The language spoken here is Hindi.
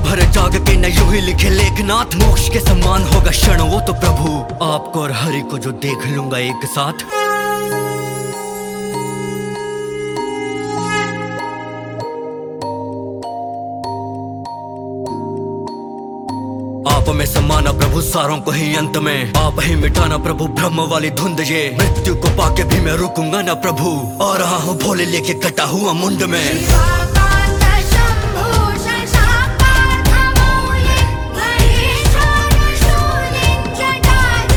भर जाग के न यूं ही लिखे लेखनाथ, मोक्ष के समान होगा क्षण वो तो प्रभु, आपको और हरि को जो देख लूंगा एक साथ। आप में समाना प्रभु सारों को ही अंत में, आप ही मिटाना प्रभु ब्रह्म वाली धुंध, ये मृत्यु को पाके भी मैं रुकूंगा ना प्रभु, आ रहा हूँ भोले लेके कटा हुआ मुंड में।